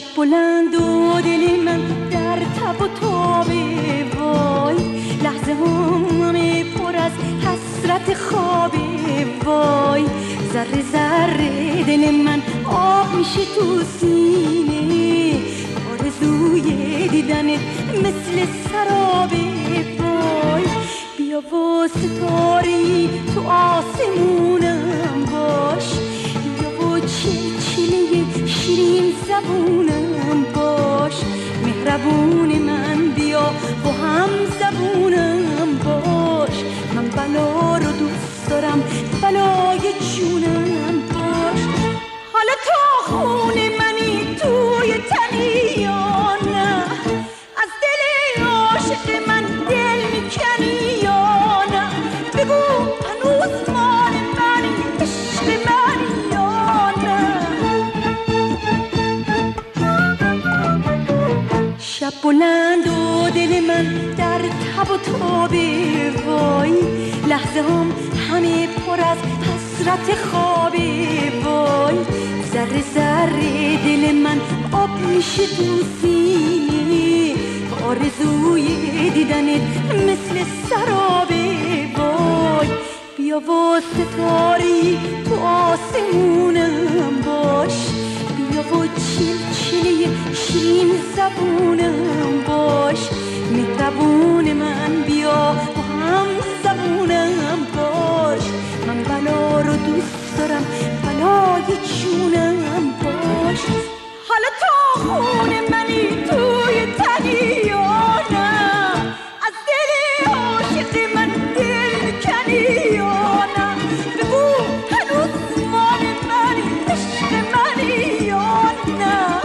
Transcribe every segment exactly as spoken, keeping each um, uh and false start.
بلند و دل من در تب و تابه، وای لحظه همه پر از حسرت خوابه، وای ذره ذره دل من آب میشه تو سینه، آرزوی دیدنت مثل سرابه، وای بیا و ستاره‌ای تو آسمونم باش، بیا و چلچله شیرین زبونم باش، مهربون من بیا و هم زبونم باش، من بلا رو دوست دارم بلای جونم باش. حالا تا خون منی توی تنی یا نه، از دل عاشق من دل میکنی یا نه، بگو هنوز مال منی عشق منی یا نه. شب بلند و دل من در تب و تابه، وای لحظه هم همه پر از حسرت خوابه، وای ذره ذره دل من آب میشه تو سینه، آرزوی دیدنت مثل سرابه، وای بیا و ستاری تو آسمونم باش، بیا و چلچله شیرین زبونم باش، مهربون من بیا و هم زبونم باش، من بلا رو دوست دارم بلای جونم باش. حالا تا خون منی توی تنی یا نه، از دل عاشق من دل میکنی یا نه، بگو هنوز مال منی عشق منی یا نه.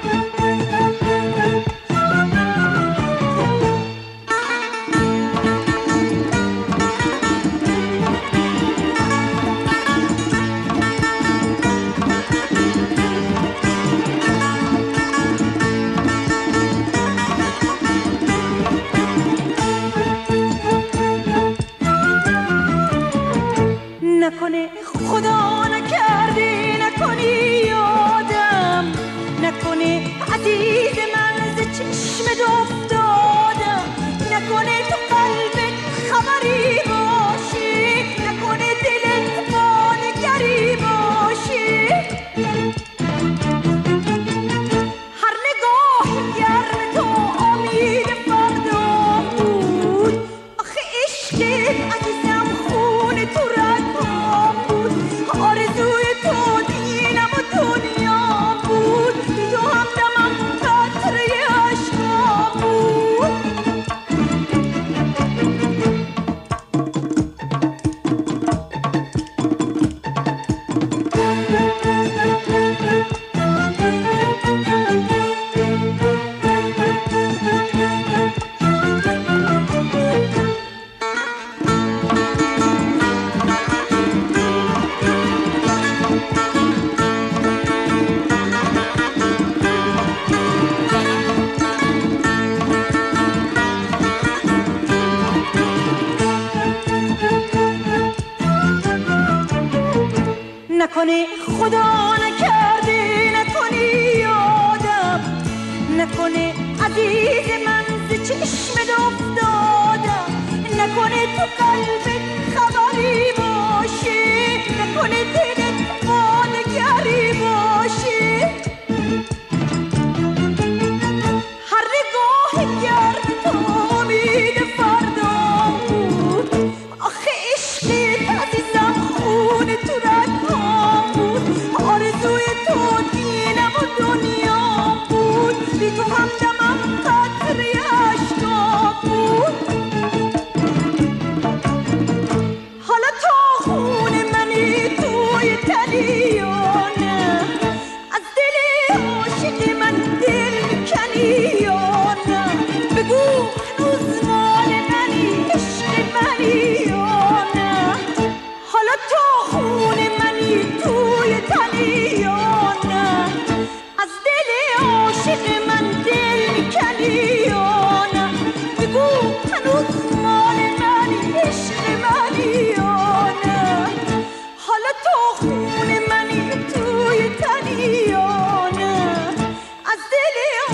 نکنه خدا نکرده نکنی یادم، نکنه عزیز من ز چشمت افتادم، نکنه تو قلبت خبری باشه، نکنه دلت با نگری باشه، هر نگاه گرم تو امید فردا بود، آخه عشقت عزیزم خون تو رگام بود، آرزوی تو دینم و دنیا بود، بی تو همدمم قطره عشقام بود. نکنه خدا نکرده نکنی یادم، نکنه عزیز من ز چشمت افتادم، نکنه تو قلبت خبری باشه، نکنه دلت با نگری باشه، هر نگاه گرم تو امید فردا بود، آخه عشقت عزیزم خون تو رگام بود، آرزوی تو دینم و دنیا بود، بی تو همدمم قطره عشقام بود. حالا تا خون منی توی دلی